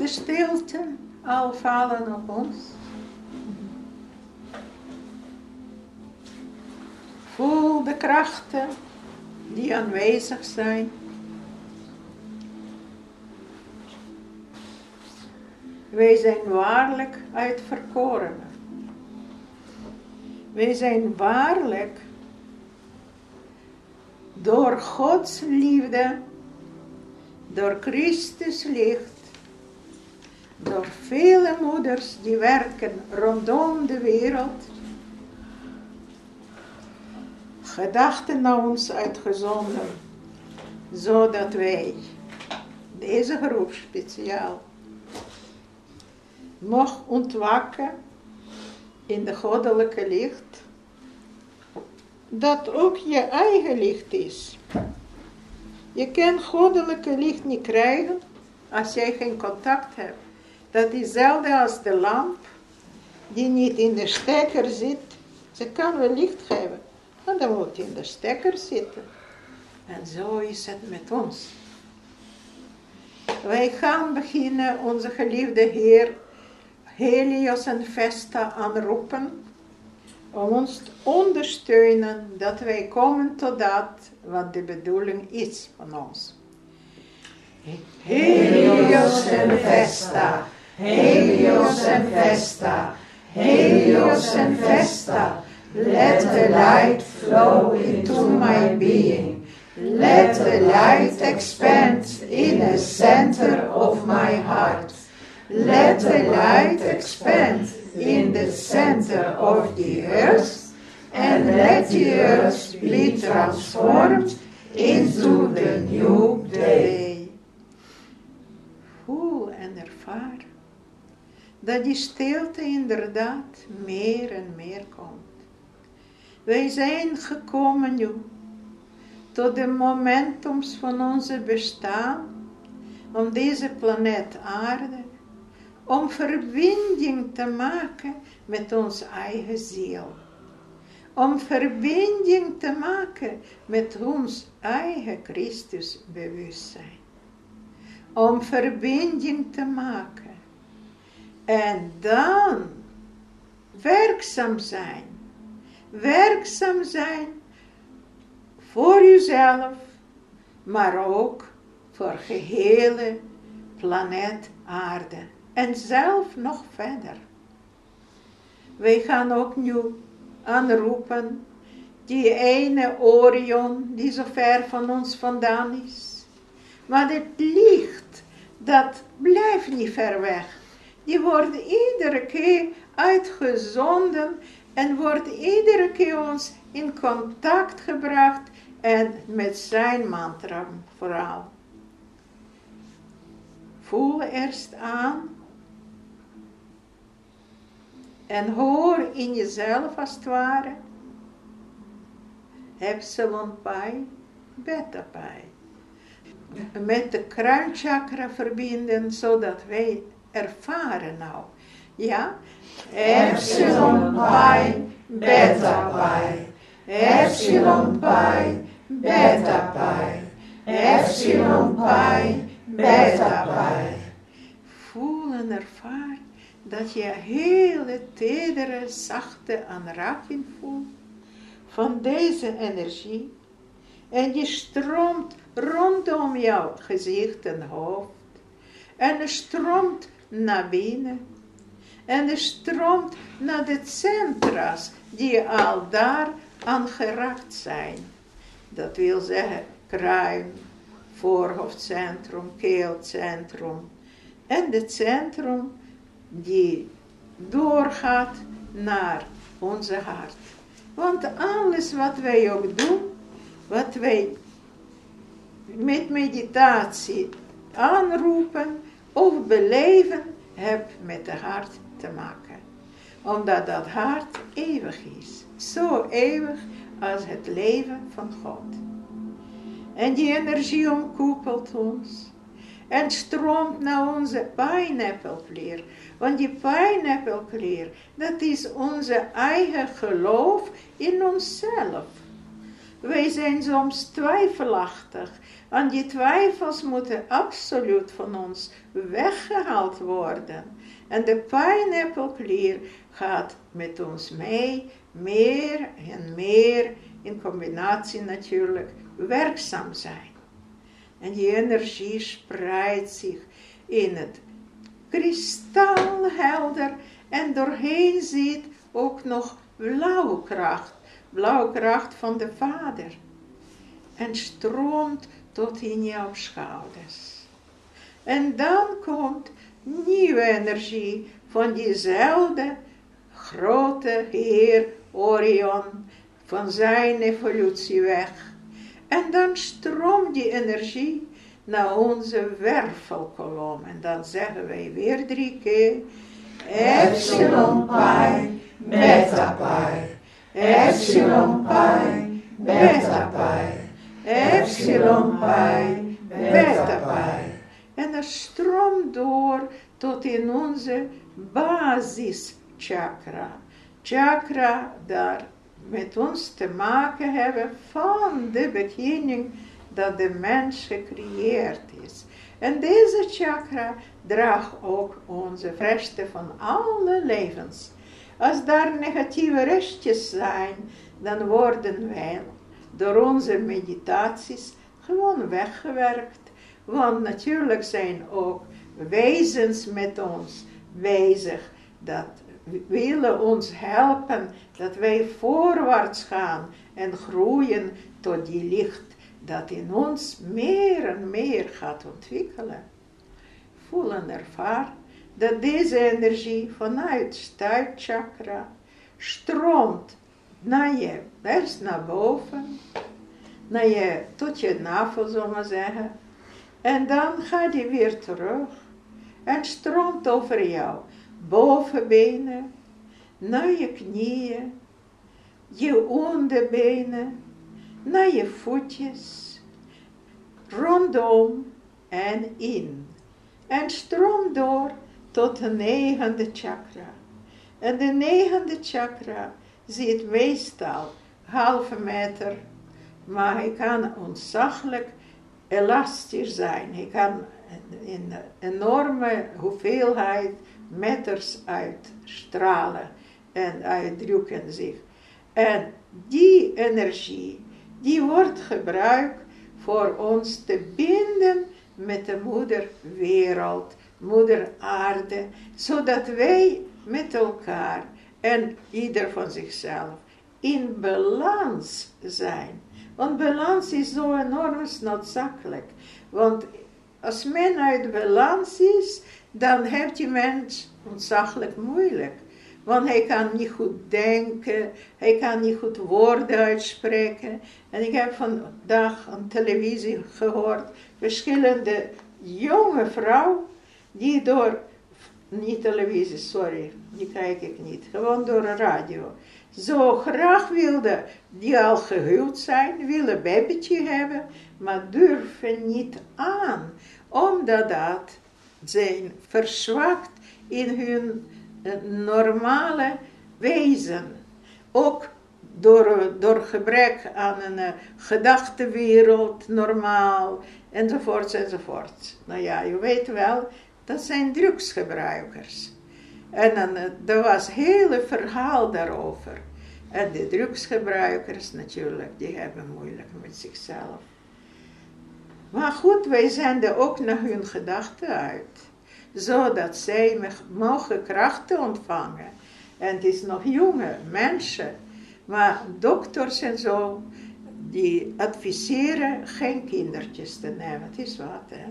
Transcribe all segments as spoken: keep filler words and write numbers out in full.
de stilte al vallen op ons. Voel de krachten die aanwezig zijn. Wij zijn waarlijk uitverkorenen. Wij zijn waarlijk door Gods liefde, door Christus licht, door vele moeders die werken rondom de wereld, gedachten naar ons uitgezonden, zodat wij, deze groep speciaal, mogen ontwaken in de goddelijke licht, dat ook je eigen licht is. Je kan goddelijke licht niet krijgen als jij geen contact hebt. Dat is hetzelfde als de lamp die niet in de stekker zit. Ze kan wel licht geven, maar dan moet je in de stekker zitten. En zo is het met ons. Wij gaan beginnen onze geliefde Heer Helios en Vesta aanroepen om ons te ondersteunen dat wij komen tot dat wat de bedoeling is van ons. Helios en Vesta, Helios en Vesta, Helios en Vesta, let the light flow into my being. Let the light expand in the center of my heart. Let the light expand in the center of the earth, and let the earth be transformed into the new day. Voel en ervaar dat die stilte inderdaad meer en meer komt. Wij zijn gekomen nu tot de momentums van onze bestaan, om deze planeet aarde, om verbinding te maken met onze eigen ziel. Om verbinding te maken met ons eigen Christusbewustzijn. Om verbinding te maken. En dan werkzaam zijn. Werkzaam zijn voor uzelf, maar ook voor gehele planeet aarde. En zelf nog verder. Wij gaan ook nu aanroepen die ene Orion die zo ver van ons vandaan is. Maar het licht, dat blijft niet ver weg. Die wordt iedere keer uitgezonden en wordt iedere keer ons in contact gebracht en met zijn mantra vooral. Voel eerst aan en hoor in jezelf als het ware Epsilon Pi, Beta Pi. Met de kruinchakra verbinden, zodat wij ervaren nou. Ja? Epsilon Pi, Beta Pi. Epsilon Pi, Beta Pi. Epsilon Pi, Beta Pi. Voel en ervaar dat je hele tedere, zachte aanraking voelt van deze energie. En die stroomt rondom jouw gezicht en hoofd. En het stroomt naar binnen. En het stroomt naar de centra's die al daar aan geraakt zijn. Dat wil zeggen kruin, voorhoofdcentrum, keelcentrum. En het centrum die doorgaat naar onze hart. Want alles wat wij ook doen, wat wij met meditatie aanroepen of beleven, heeft met het hart te maken. Omdat dat hart eeuwig is. Zo eeuwig als het leven van God. En die energie omkoepelt ons. En stroomt naar onze pijnappelklier. Want die pijnappelklier, dat is onze eigen geloof in onszelf. Wij zijn soms twijfelachtig. En die twijfels moeten absoluut van ons weggehaald worden. En de pineapple-klier gaat met ons mee, meer en meer, in combinatie natuurlijk, werkzaam zijn. En die energie spreidt zich in het kristalhelder en doorheen zit ook nog blauwe kracht, blauwe kracht van de Vader. En stroomt tot in jouw schouders. En dan komt nieuwe energie van diezelfde grote Heer Orion, van zijn evolutieweg. En dan stroomt die energie naar onze wervelkolom. En dan zeggen wij weer drie keer: Epsilon Pi, Beta Pi. Epsilon Pi, Beta Pi. Epsilon Pi, Beta Pi. En dat stroomt door tot in onze basischakra. Chakra daar met ons te maken hebben van de beginning dat de mens gecreëerd is. En deze chakra draagt ook onze resten van alle levens. Als daar negatieve restjes zijn, dan worden wij door onze meditaties gewoon weggewerkt. Want natuurlijk zijn ook wezens met ons bezig dat willen ons helpen dat wij voorwaarts gaan en groeien tot die licht dat in ons meer en meer gaat ontwikkelen. Voel en ervaar dat deze energie vanuit stuitchakra stroomt naar je, eerst naar boven, naar je, tot je navel, zullen we maar zeggen. En dan gaat die weer terug en stroomt over jou bovenbenen, naar je knieën, je onderbenen, naar je voetjes, rondom en in. En stroom door tot de negende chakra. En de negende chakra zit meestal halve meter, maar hij kan ontzaglijk elastisch zijn. Hij kan een enorme hoeveelheid meters uitstralen en uitdrukken zich. En die energie, die wordt gebruikt voor ons te binden met de moederwereld, moeder aarde, zodat wij met elkaar en ieder van zichzelf in balans zijn. Want balans is zo enorm noodzakelijk. Want als men uit balans is, dan heeft die mens ontzaglijk moeilijk. Want hij kan niet goed denken, hij kan niet goed woorden uitspreken. En ik heb vandaag op televisie gehoord, verschillende jonge vrouwen, die door, niet televisie, sorry, die kijk ik niet, gewoon door de radio, zo graag wilden, die al gehuwd zijn, willen een babytje hebben, maar durven niet aan, omdat dat zijn verzwakt in hun normale wezen. Ook door, door gebrek aan een uh, gedachtenwereld, normaal, enzovoort, enzovoort. Nou ja, je weet wel, dat zijn drugsgebruikers. En dan, uh, er was een hele verhaal daarover. En de drugsgebruikers natuurlijk, die hebben moeilijk met zichzelf. Maar goed, wij zenden ook naar hun gedachten uit. Zodat zij mogen krachten ontvangen. En het is nog jonge mensen. Maar dokters en zo, die adviseren geen kindertjes te nemen. Het is wat, hè.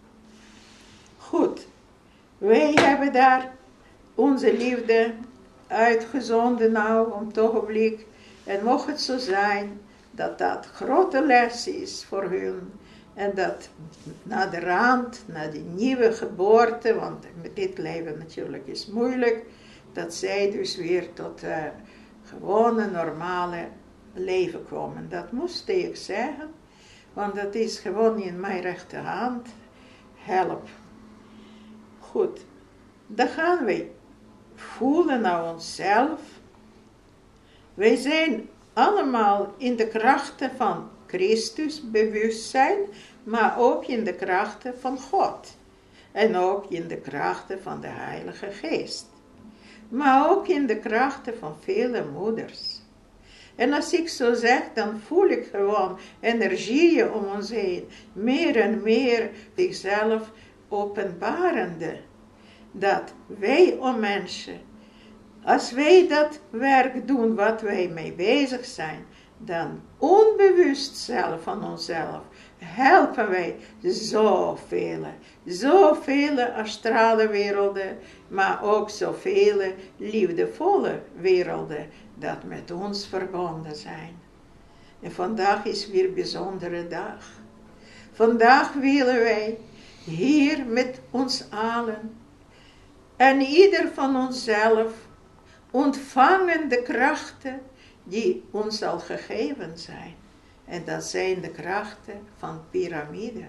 Goed. Wij hebben daar onze liefde uitgezonden nou, om het ogenblik. En mocht het zo zijn, dat dat grote les is voor hun. En dat na de rand, na die nieuwe geboorte, want met dit leven natuurlijk is moeilijk, dat zij dus weer tot uh, gewone, normale leven komen. Dat moest ik zeggen, want dat is gewoon in mijn rechterhand. Help. Goed, dan gaan we voelen naar onszelf. Wij zijn allemaal in de krachten van Christus bewustzijn, maar ook in de krachten van God. En ook in de krachten van de Heilige Geest. Maar ook in de krachten van vele moeders. En als ik zo zeg, dan voel ik gewoon energieën om ons heen. Meer en meer zichzelf openbarende. Dat wij om mensen, als wij dat werk doen wat wij mee bezig zijn, dan onbewust zelf van onszelf helpen wij zoveel, zoveel astrale werelden, maar ook zoveel liefdevolle werelden dat met ons verbonden zijn. En vandaag is weer een bijzondere dag. Vandaag willen wij hier met ons allen en ieder van onszelf ontvangen de krachten die ons al gegeven zijn. En dat zijn de krachten van piramide.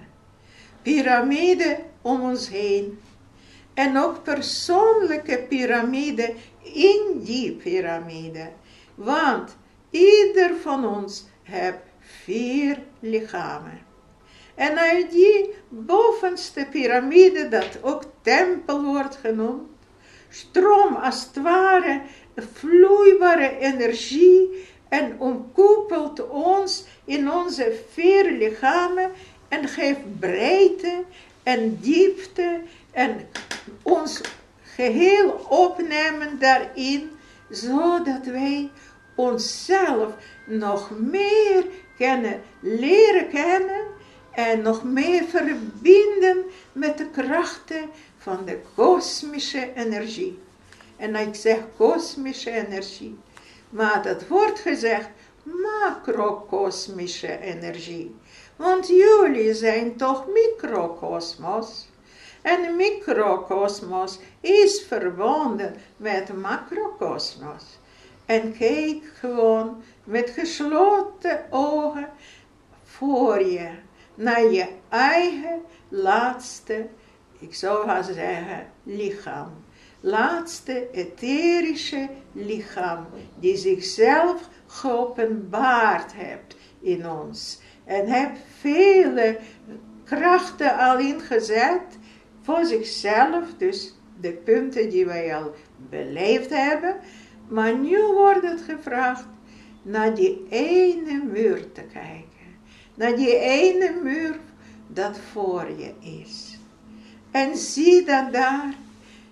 Piramide om ons heen. En ook persoonlijke piramide in die piramide. Want ieder van ons heeft vier lichamen. En uit die bovenste piramide, dat ook tempel wordt genoemd, stroom als het ware vloeibare energie en omkoepelt ons in onze vier lichamen en geeft breedte en diepte en ons geheel opnemen daarin, zodat wij onszelf nog meer kunnen leren kennen en nog meer verbinden met de krachten van de kosmische energie. En ik zeg kosmische energie, maar dat wordt gezegd macrokosmische energie. Want jullie zijn toch microkosmos. En microkosmos is verbonden met macrokosmos. En kijk gewoon met gesloten ogen voor je, naar je eigen laatste, ik zou gaan zeggen, lichaam. Laatste etherische lichaam, die zichzelf geopenbaard heeft in ons. En heeft vele krachten al ingezet voor zichzelf, dus de punten die wij al beleefd hebben. Maar nu wordt het gevraagd naar die ene muur te kijken. Naar die ene muur dat voor je is. En zie dat daar een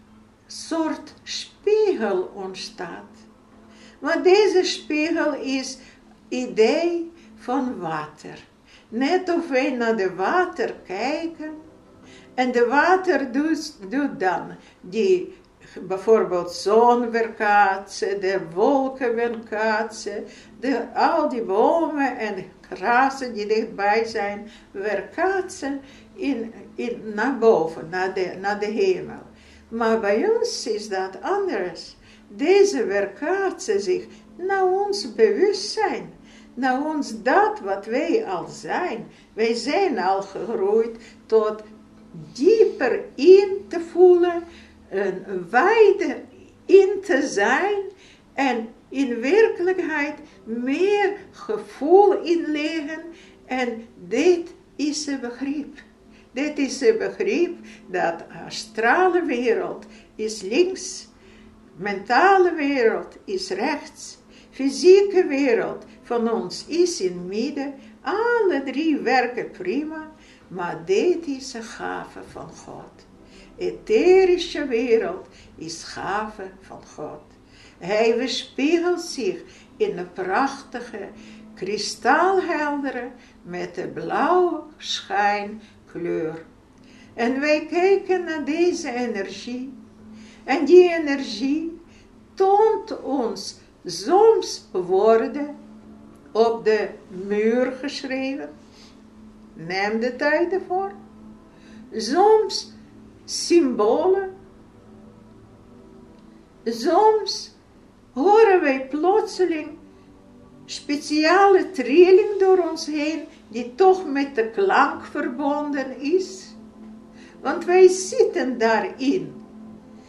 soort spiegel ontstaat. Maar deze spiegel is idee van water. Net of wij naar de water kijken. En de water doet, doet dan die bijvoorbeeld zon weerkaatsen, de wolken weerkaatsen, de, al die bomen en grazen die dichtbij zijn, weerkaatsen in, in, naar boven, naar de, naar de hemel. Maar bij ons is dat anders. Deze weerkaatsen zich naar ons bewustzijn, naar ons dat wat wij al zijn. Wij zijn al gegroeid tot dieper in te voelen, een wijde in te zijn en in werkelijkheid meer gevoel inleggen. En dit is een begrip. Dit is een begrip dat astrale wereld is links, mentale wereld is rechts, fysieke wereld van ons is in het midden. Alle drie werken prima, maar dit is een gave van God. Etherische wereld is gave van God. Hij weerspiegelt zich in een prachtige, kristalheldere, met een blauwe schijnkleur. En wij kijken naar deze energie. En die energie toont ons soms woorden op de muur geschreven. Neem de tijd ervoor. Soms symbolen. Soms horen wij plotseling speciale trilling door ons heen, die toch met de klank verbonden is. Want wij zitten daarin.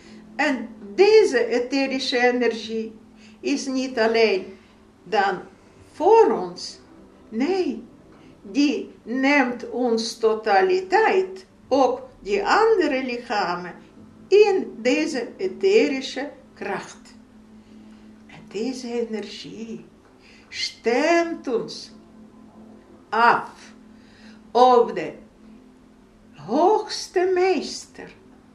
En deze etherische energie is niet alleen dan voor ons. Nee, die neemt ons totaliteit, ook die andere lichamen, in deze etherische kracht. En deze energie stemt ons af op de hoogste meester.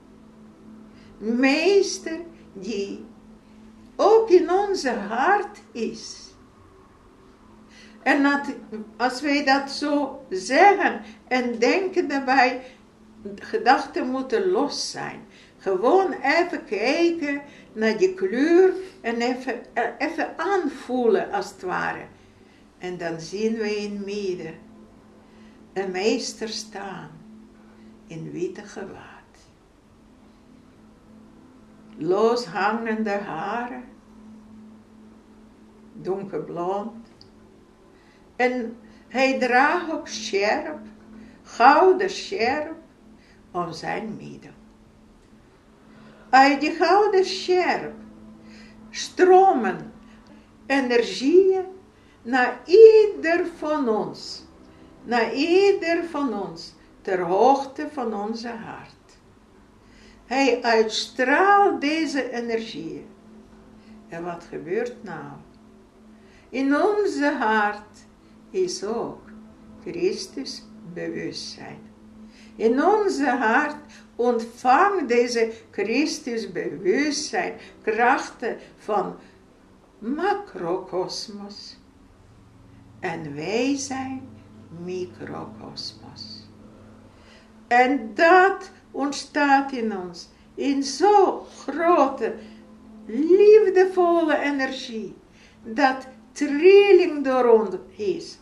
Meester die ook in onze hart is. En dat, als wij dat zo zeggen en denken daarbij, gedachten moeten los zijn. Gewoon even kijken naar die kleur en even, even aanvoelen als het ware. En dan zien we in het midden een meester staan in witte gewaad. Loshangende haren, donkerblond. En hij draagt ook sjerp, gouden sjerp om zijn midden. Uit die gouden sjerp stromen energieën naar ieder van ons, naar ieder van ons, ter hoogte van onze hart. Hij uitstraalt deze energieën. En wat gebeurt nou? In onze hart is ook Christus bewustzijn. In onze hart ontvangt deze Christus bewustzijn krachten van macrokosmos. En wij zijn microkosmos. En dat ontstaat in ons in zo'n grote, liefdevolle energie, dat trilling door ons is.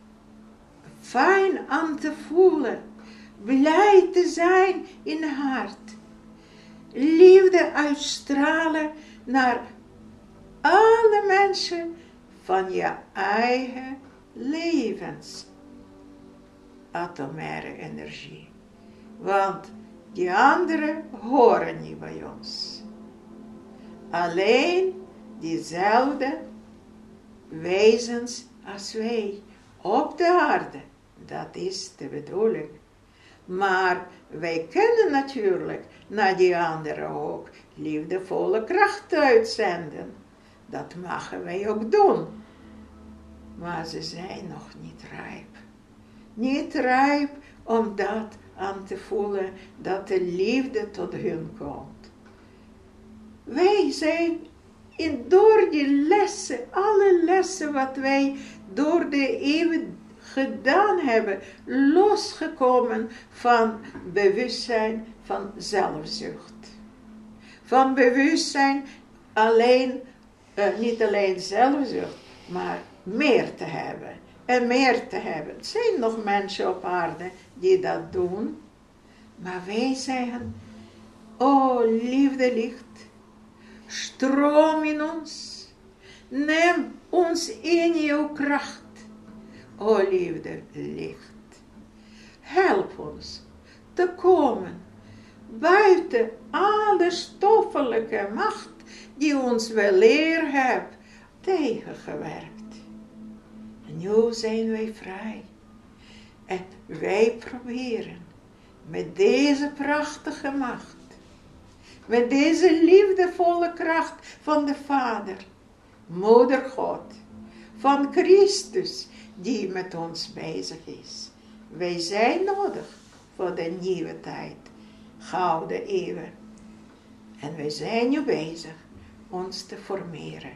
Fijn aan te voelen, blij te zijn in het hart. Liefde uitstralen naar alle mensen van je eigen levens. Atomaire energie. Want die anderen horen niet bij ons. Alleen diezelfde wezens als wij op de aarde. Dat is de bedoeling. Maar wij kunnen natuurlijk naar die anderen ook liefdevolle kracht uitzenden. Dat mogen wij ook doen. Maar ze zijn nog niet rijp. Niet rijp om dat aan te voelen, dat de liefde tot hun komt. Wij zijn in, door die lessen, alle lessen wat wij door de eeuwen gedaan hebben, losgekomen van bewustzijn van zelfzucht. Van bewustzijn alleen, uh, niet alleen zelfzucht, maar meer te hebben. En meer te hebben. Er zijn nog mensen op aarde die dat doen. Maar wij zeggen, oh liefde licht, stroom in ons. Neem ons in jouw kracht. O liefde licht, help ons te komen buiten alle stoffelijke macht die ons wel eer heeft tegengewerkt. En nu zijn wij vrij. En wij proberen met deze prachtige macht, met deze liefdevolle kracht van de Vader, Moeder God, van Christus, die met ons bezig is. Wij zijn nodig voor de nieuwe tijd, gouden eeuwen. En wij zijn nu bezig ons te formeren.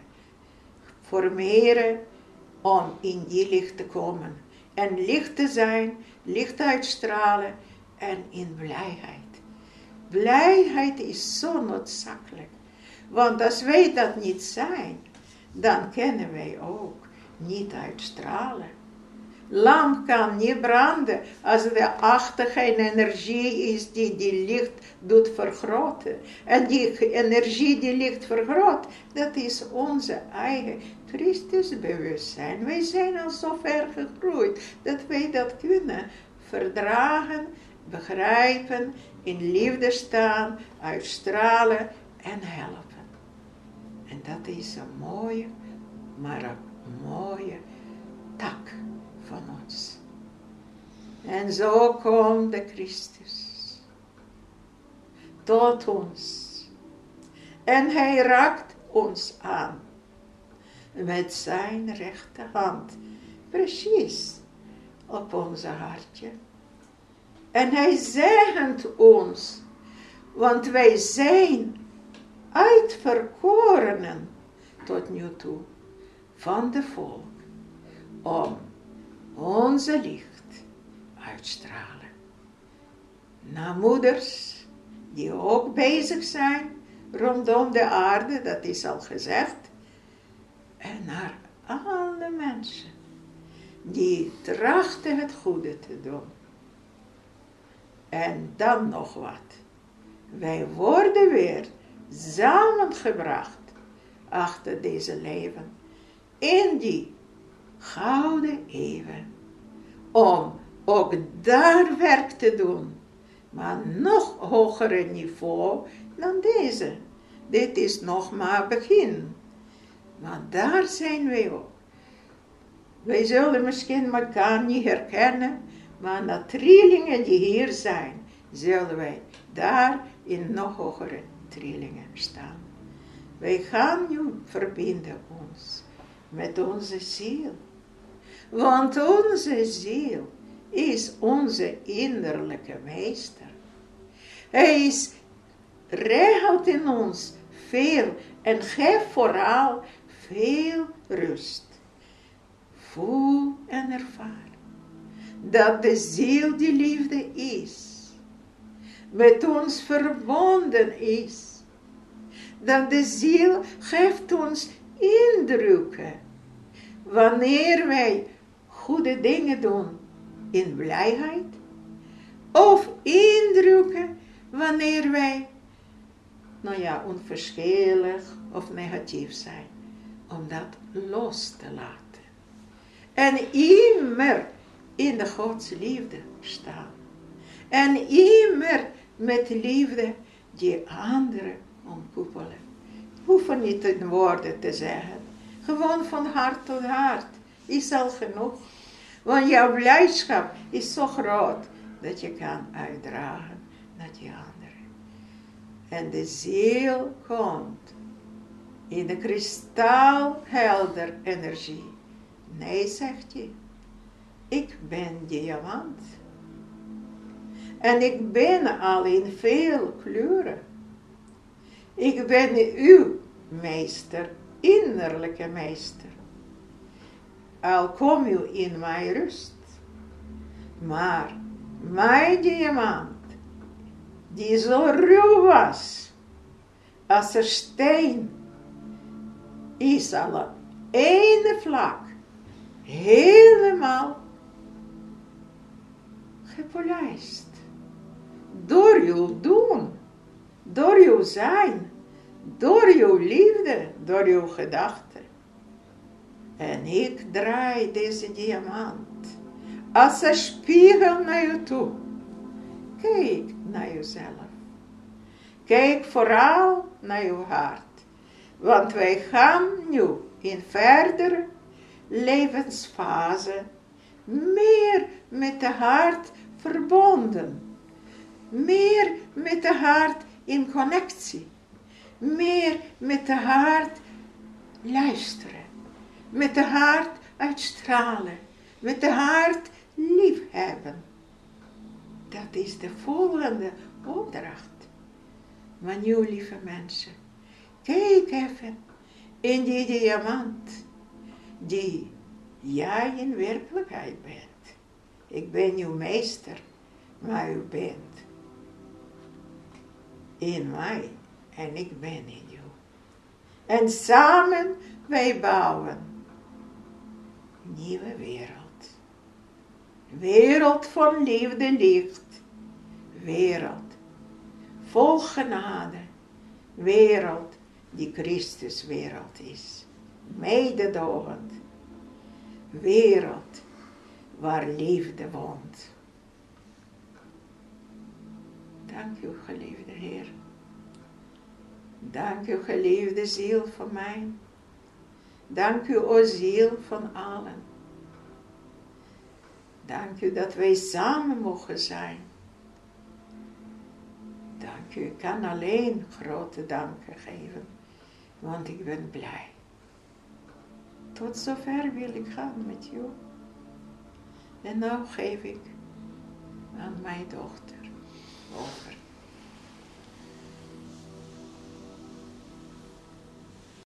Formeren om in die licht te komen. En licht te zijn, licht uitstralen en in blijheid. Blijheid is zo noodzakelijk. Want als wij dat niet zijn, dan kunnen wij ook niet uitstralen. Lamp kan niet branden als er achter geen energie is die die licht doet vergroten. En die energie die licht vergroot, dat is onze eigen Christusbewustzijn. Wij zijn al zo ver gegroeid dat wij dat kunnen verdragen, begrijpen, in liefde staan, uitstralen en helpen. En dat is een mooie, maar een mooie tak van ons. En zo komt de Christus tot ons. En hij raakt ons aan met zijn rechterhand, precies op onze hartje. En hij zegent ons, want wij zijn uitverkorenen tot nu toe van de volk, om onze licht uitstralen. Naar moeders die ook bezig zijn rondom de aarde, dat is al gezegd, en naar alle mensen die trachten het goede te doen. En dan nog wat. Wij worden weer samengebracht achter deze leven in die gouden eeuwen, om ook daar werk te doen, maar nog hoger niveau dan deze. Dit is nog maar begin. Maar daar zijn wij ook. Wij zullen misschien elkaar niet herkennen, maar na trillingen die hier zijn, zullen wij daar in nog hogere trillingen staan. Wij gaan nu verbinden ons met onze ziel. Want onze ziel is onze innerlijke meester. Hij is, regelt in ons veel en geeft vooral veel rust. Voel en ervaar dat de ziel die liefde is, met ons verbonden is. Dat de ziel geeft ons indrukken wanneer wij goede dingen doen in blijheid, of indrukken wanneer wij, nou ja, onverschillig of negatief zijn, om dat los te laten. En immer in de Gods liefde staan. En immer met liefde die anderen omkoepelen. Hoeven niet in woorden te zeggen. Gewoon van hart tot hart is al genoeg. Want jouw blijdschap is zo groot dat je kan uitdragen naar die anderen. En de ziel komt in de kristalhelder energie. Nee, zegt hij. Ik ben diamant. En ik ben al in veel kleuren. Ik ben uw meester, innerlijke meester. Al kom u in mijn rust. Maar mijn diamant, die zo ruw was, als er steen, is al op ene vlak helemaal gepolijst. Door uw doen, door uw zijn, door uw liefde, door uw gedachten. En ik draai deze diamant als een spiegel naar u toe. Kijk naar uzelf. Kijk vooral naar uw hart. Want wij gaan nu in verdere levensfase meer met de hart verbonden. Meer met de hart in connectie. Meer met de hart luisteren. Met de hart uitstralen. Met de hart liefhebben. Dat is de volgende opdracht. Maar nu, lieve mensen, kijk even in die diamant die jij in werkelijkheid bent. Ik ben uw meester, maar u bent in mij en ik ben in u. En samen wij bouwen een nieuwe wereld. Wereld van liefde, licht. Wereld vol genade. Wereld die Christus wereld is. Mededogend. Wereld waar liefde woont. Dank u, geliefde Heer. Dank u, geliefde ziel van mij. Dank u, o ziel van allen. Dank u dat wij samen mogen zijn. Dank u, ik kan alleen grote danken geven, want ik ben blij. Tot zover wil ik gaan met jou. En nou geef ik aan mijn dochter over.